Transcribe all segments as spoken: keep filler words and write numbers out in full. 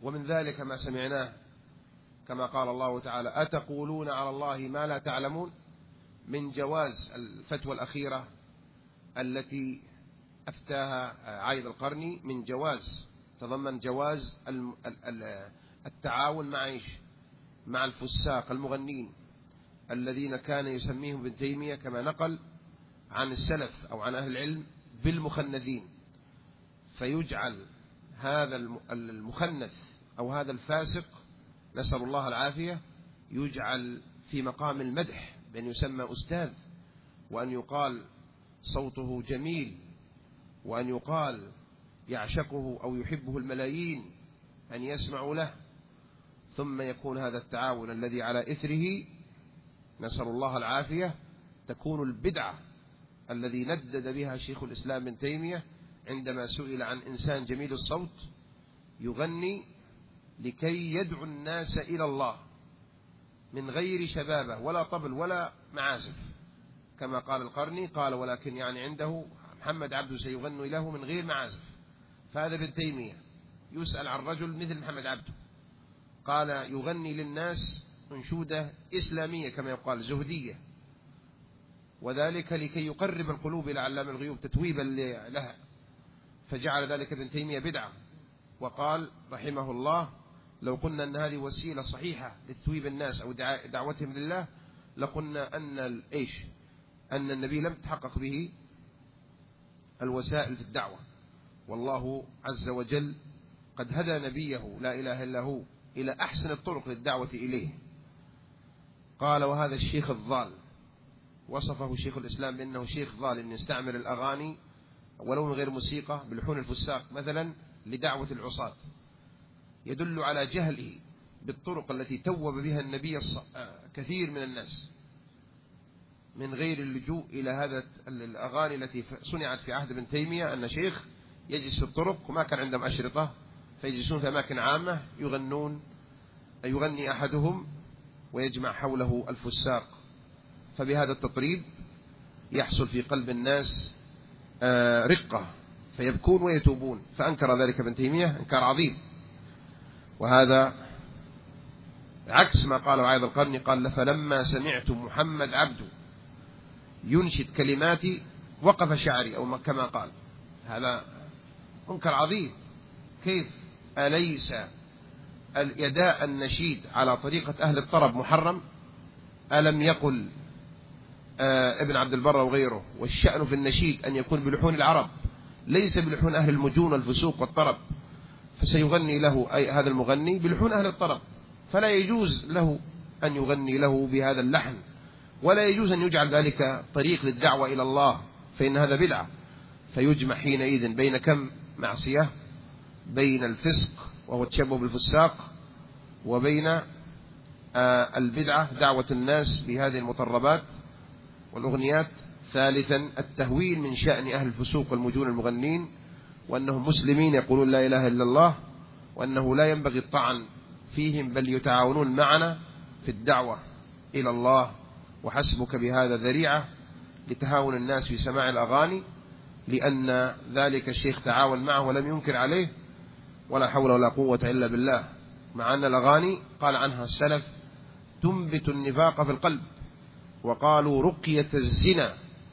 ومن ذلك ما سمعناه كما قال الله تعالى: أتقولون على الله ما لا تعلمون، من جواز الفتوى الأخيرة التي أفتاها عايد القرني، من جواز تضمن جواز التعاون مع إيش؟ مع الفساق المغنين الذين كان يسميهم ابن تيمية كما نقل عن السلف أو عن أهل العلم بالمخنثين، فيجعل هذا المخنث أو هذا الفاسق، نسأل الله العافية، يجعل في مقام المدح بأن يسمى أستاذ، وأن يقال صوته جميل، وأن يقال يعشقه أو يحبه الملايين أن يسمعوا له، ثم يكون هذا التعاون الذي على إثره نسأل الله العافية تكون البدعة الذي ندد بها شيخ الإسلام ابن تيمية عندما سئل عن إنسان جميل الصوت يغني لكي يدعو الناس إلى الله من غير شبابه ولا طبل ولا معازف، كما قال القرني، قال ولكن يعني عنده محمد عبده سيغني له من غير معازف. فهذا ابن تيمية يسأل عن رجل مثل محمد عبده قال يغني للناس أنشودة إسلامية كما يقال زهدية، وذلك لكي يقرب القلوب إلى علام الغيوب تتويبا لها، فجعل ذلك ابن تيمية بدعة، وقال رحمه الله: لو قلنا أن هذه وسيلة صحيحة لتتويب الناس أو دعوتهم لله لقلنا أن إيش؟ أن النبي لم تحقق به الوسائل في الدعوة، والله عز وجل قد هدى نبيه لا إله إلا هو إلى أحسن الطرق للدعوة إليه. قال: وهذا الشيخ الضال، وصفه شيخ الإسلام بأنه شيخ ضال، إن يستعمل الأغاني ولو من غير موسيقى بلحون الفساق مثلا لدعوة العصاة، يدل على جهله بالطرق التي توب بها النبي كثير من الناس من غير اللجوء إلى هذا الأغاني التي صنعت في عهد ابن تيمية، أن شيخ يجلس في الطرق وما كان عندهم أشرطة فيجلسون في أماكن عامة يغنون، يغني أحدهم ويجمع حوله الفساق، فبهذا التطريب يحصل في قلب الناس رقة فيبكون ويتوبون، فأنكر ذلك ابن تيمية إنكار عظيم. وهذا عكس ما قال عايد القرني، قال: فلما سمعت محمد عبده ينشد كلماتي وقف شعري، أو كما قال. هذا منكر عظيم. كيف؟ أليس اليداء النشيد على طريقة أهل الطرب محرم؟ ألم يقل آه ابن عبد البر وغيره: والشأن في النشيد أن يكون بلحون العرب ليس بلحون أهل المجون والفسوق والطرب، فسيغني له أي هذا المغني بلحون أهل الطرب، فلا يجوز له أن يغني له بهذا اللحن، ولا يجوز أن يجعل ذلك طريق للدعوة إلى الله، فإن هذا بدعة. فيجمع حينئذ بين كم معصية؟ بين الفسق وهو التشبه بالفساق، وبين آه البدعة دعوة الناس بهذه المطربات والأغنيات. ثالثا التهوين من شأن أهل الفسوق والمجون المغنين، وأنهم مسلمين يقولون لا إله إلا الله، وأنه لا ينبغي الطعن فيهم، بل يتعاونون معنا في الدعوة إلى الله، وحسبك بهذا ذريعة لتهاون الناس في سماع الأغاني، لأن ذلك الشيخ تعاون معه ولم ينكر عليه، ولا حول ولا قوة إلا بالله، مع أن الأغاني قال عنها السلف تنبت النفاق في القلب، وقالوا رقية الزنا.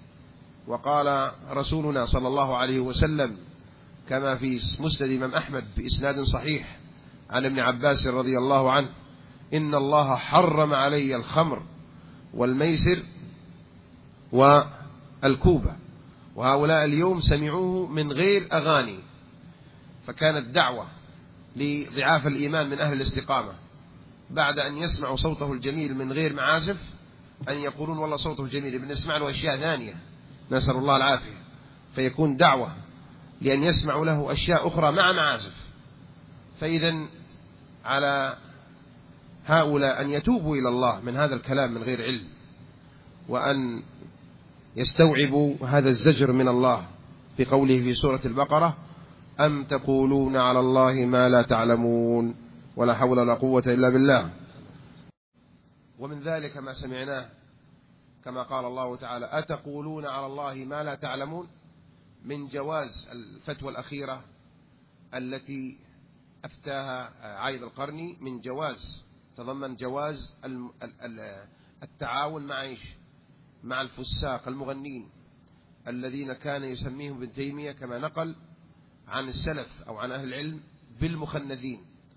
وقال رسولنا صلى الله عليه وسلم كما في مسند الإمام أحمد بإسناد صحيح عن ابن عباس رضي الله عنه: إن الله حرم علي الخمر والميسر والكوبة، وهؤلاء اليوم سمعوه من غير أغاني، فكانت دعوة لضعاف الإيمان من أهل الاستقامة بعد أن يسمعوا صوته الجميل من غير معازف أن يقولون والله صوته جميل، بنسمع له أشياء ثانية نسأل الله العافية، فيكون دعوة لأن يسمعوا له أشياء أخرى مع معازف. فإذا على هؤلاء أن يتوبوا إلى الله من هذا الكلام من غير علم، وأن يستوعبوا هذا الزجر من الله في قوله في سورة البقرة: أم تقولون على الله ما لا تعلمون، ولا حول ولا قوة إلا بالله. ومن ذلك ما سمعناه كما قال الله تعالى: أتقولون على الله ما لا تعلمون، من جواز الفتوى الأخيرة التي أفتاها عايد القرني من جواز، تضمن جواز التعاون مع إيش؟ مع الفساق المغنين الذين كان يسميهم ابن تيمية كما نقل عن السلف أو عن أهل العلم بالمخنثين،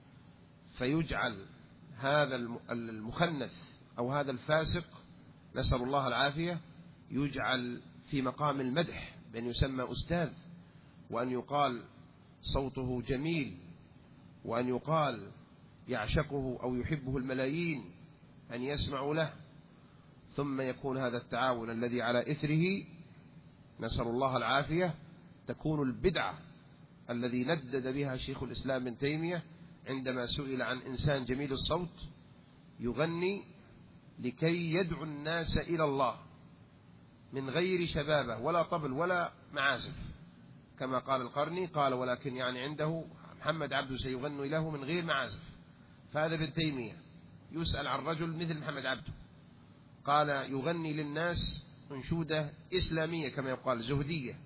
فيجعل هذا المخنث أو هذا الفاسق نسأل الله العافية يجعل في مقام المدح بأن يسمى أستاذ، وأن يقال صوته جميل، وأن يقال يعشقه أو يحبه الملايين أن يسمعوا له، ثم يكون هذا التعاون الذي على إثره نسأل الله العافية تكون البدعة الذي ندد بها شيخ الإسلام ابن تيمية عندما سئل عن إنسان جميل الصوت يغني لكي يدعو الناس إلى الله من غير شبابه ولا طبل ولا معازف، كما قال القرني قال ولكن يعني عنده محمد عبده سيغني له من غير معازف. فهذا ابن تيمية يسأل عن رجل مثل محمد عبده قال يغني للناس أنشودة إسلامية كما يقال زهدية،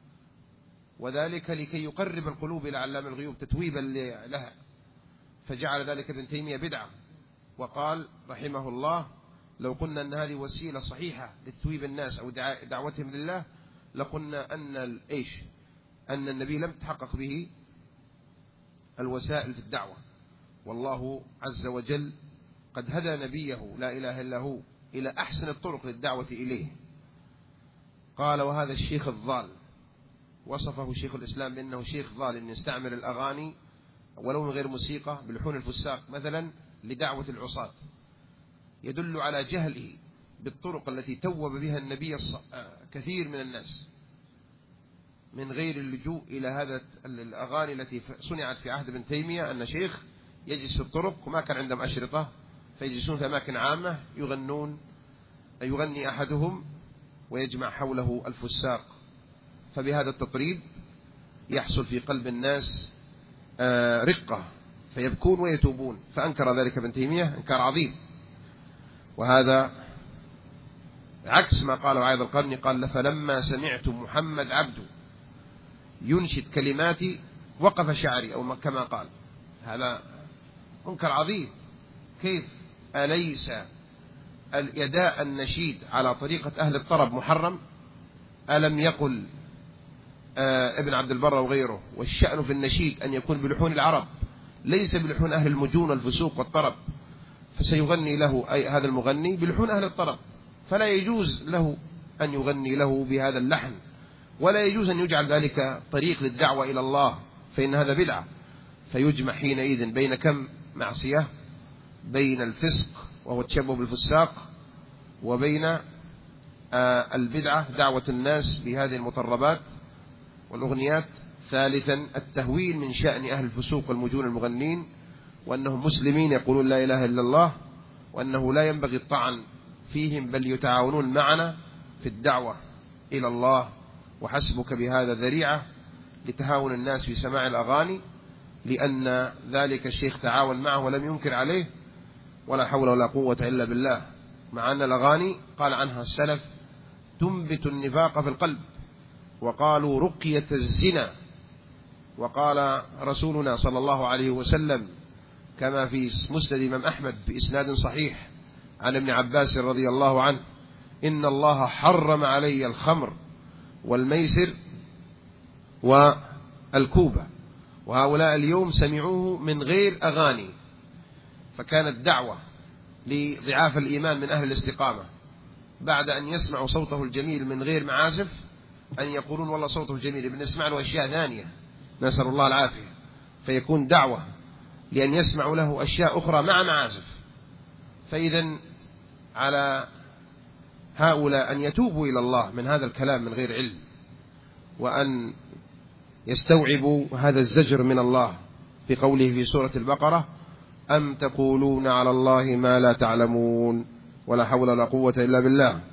وذلك لكي يقرب القلوب إلى علام الغيوب تتويبا لها، فجعل ذلك ابن تيمية بدعة، وقال رحمه الله لو قلنا أن هذه وسيلة صحيحة لتتويب الناس أو دعوتهم لله لقلنا أن إيش أن النبي لم تحقق به الوسائل في الدعوة، والله عز وجل قد هدى نبيه لا إله إلا هو إلى أحسن الطرق للدعوة إليه. قال وهذا الشيخ الضال، وصفه شيخ الإسلام بأنه شيخ ضال إن يستعمل الأغاني ولو من غير موسيقى بلحون الفساق مثلا لدعوة العصاة، يدل على جهله بالطرق التي توب بها النبي كثير من الناس من غير اللجوء إلى هذا الأغاني التي صنعت في عهد ابن تيمية، أن شيخ يجلس في الطرق وما كان عندهم أشرطة فيجلسون في أماكن عامة يغنون، يغني أحدهم ويجمع حوله الفساق، فبهذا التطريب يحصل في قلب الناس رقة فيبكون ويتوبون، فأنكر ذلك ابن تيمية إنكار عظيم. وهذا عكس ما قاله عايد القرني قال فلما سمعت محمد عبده ينشد كلماتي وقف شعري أو كما قال، هذا منكر عظيم. كيف أليس اليداء النشيد على طريقة أهل الطرب محرم؟ ألم يقل آه ابن عبد البر وغيره والشأن في النشيد أن يكون بلحون العرب ليس بلحون أهل المجون والفسوق والطرب، فسيغني له أي هذا المغني بلحون أهل الطرب، فلا يجوز له أن يغني له بهذا اللحن، ولا يجوز أن يجعل ذلك طريق للدعوة إلى الله، فإن هذا بدعة. فيجمع حينئذ بين كم معصية؟ بين الفسق وهو التشبه بالفساق، وبين آه البدعة دعوة الناس بهذه المطربات والأغنيات. ثالثا التهوين من شأن أهل الفسوق والمجون المغنين، وأنهم مسلمين يقولون لا إله إلا الله، وأنه لا ينبغي الطعن فيهم بل يتعاونون معنا في الدعوة إلى الله، وحسبك بهذا ذريعة لتهاون الناس في سماع الأغاني، لأن ذلك الشيخ تعاون معه ولم ينكر عليه، ولا حول ولا قوة إلا بالله، مع أن الأغاني قال عنها السلف تنبت النفاق في القلب، وقالوا رقية الزنا. وقال رسولنا صلى الله عليه وسلم كما في مسند الإمام أحمد بإسناد صحيح عن ابن عباس رضي الله عنه إن الله حرم علي الخمر والميسر والكوبة، وهؤلاء اليوم سمعوه من غير أغاني، فكانت دعوة لضعاف الإيمان من أهل الاستقامة بعد أن يسمعوا صوته الجميل من غير معازف أن يقولون والله صوته جميل بنسمع له أشياء ثانية نسأل الله العافية، فيكون دعوة لأن يسمعوا له أشياء أخرى مع معازف. فإذا على هؤلاء أن يتوبوا إلى الله من هذا الكلام من غير علم، وأن يستوعبوا هذا الزجر من الله في قوله في سورة البقرة أم تقولون على الله ما لا تعلمون، ولا حول ولا قوة إلا بالله.